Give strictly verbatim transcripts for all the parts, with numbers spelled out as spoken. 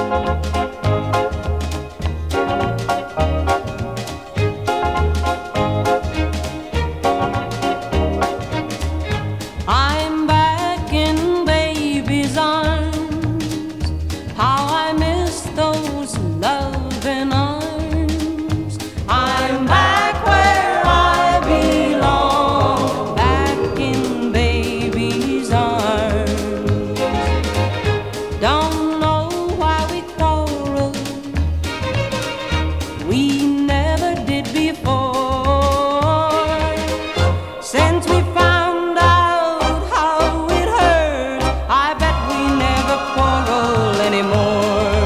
I'm back in baby's arms. How I miss those loving arms. I'm back where I belong, back in baby's arms. Don't know why we quarreled, we never did before. Since we found out how it hurts, I bet we never quarrel anymore.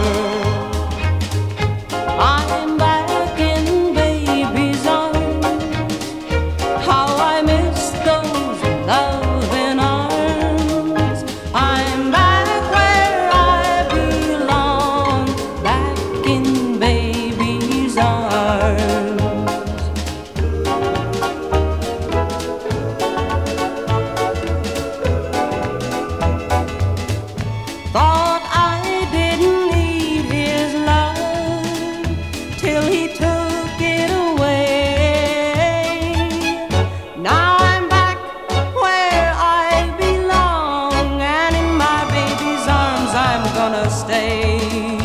I'm back in baby's arms. How I miss those loving arms. I'm back where I belong, back in baby's arms. Thought I didn't need his love till he took it away. Now I'm back where I belong, and in my baby's arms I'm gonna stay.